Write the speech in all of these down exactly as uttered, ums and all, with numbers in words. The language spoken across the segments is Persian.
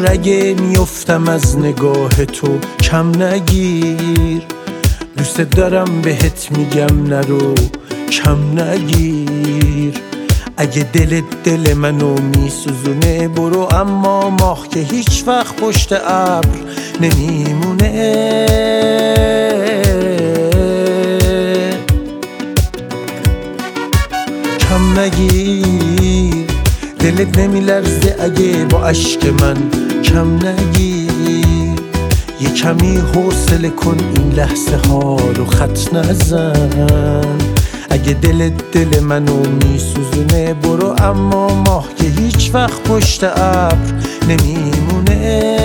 اینجور اگه میفتم از نگاه تو کم نگیر، دوست دارم بهت میگم نرو کم نگیر. اگه دلت دل منو میسوزونه برو، اما ماه که هیچ وقت پشت ابر نمیمونه. کم نگیر، دلت نمیلرزه اگه با عشق من کم نگیر. یه کمی حوصله کن این لحظه ها رو خط نزن. اگه دلت دل منو میسوزونه برو، اما ماه که هیچ وقت پشت ابر نمیمونه.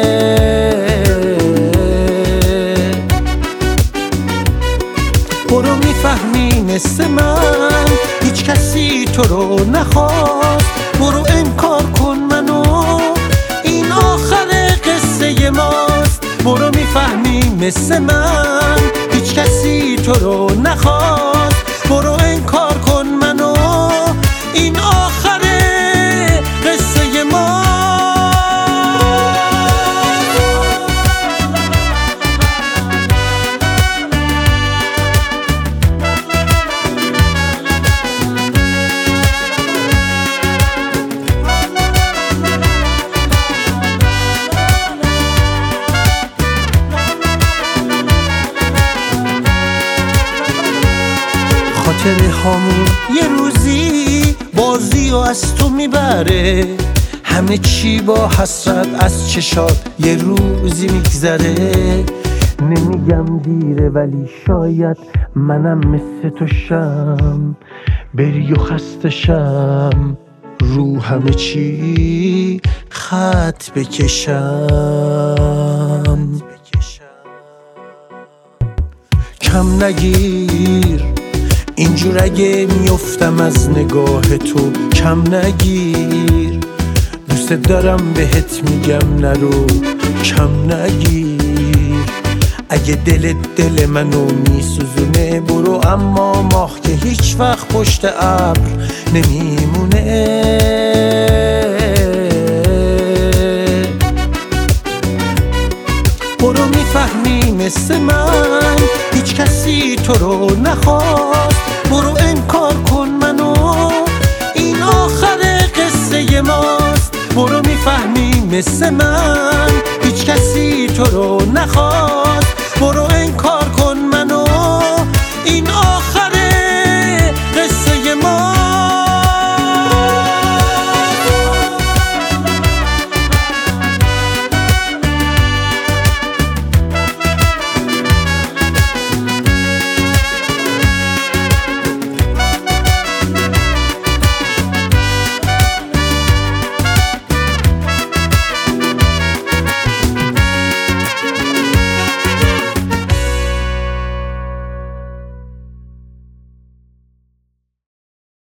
برو میفهمی مثل من هیچ کسی تو رو نخواست. برو انکار کن منو، این آخر قصه ماست. برو میفهمی مثل من هیچ کسی تو رو نخواست. برو انکار کن منو، این آخر قصه ما. خاطره هامون یه روزی بازی و از تو میبره. همه چی با حسرت از چشات یه روزی میگذره. نمیگم دیره ولی شاید منم مثل تو شم، بری و خسته شم رو همه چی خط بکشم. کم نگیر، اینجور اگه میفتم از نگاه تو کم نگیر. دوست دارم بهت میگم نرو کم نگیر. اگه دلت دل منو میسوزونه برو، اما ماه که هیچ وقت پشت ابر نمیمونه. برو میفهمی مثل من هیچ کسی تو رو نخواست. برو انکار کن منو، این آخر قصه ماست. برو میفهمی مثل من هیچ کسی تو رو نخواست. برو انکار کن منو، این آخر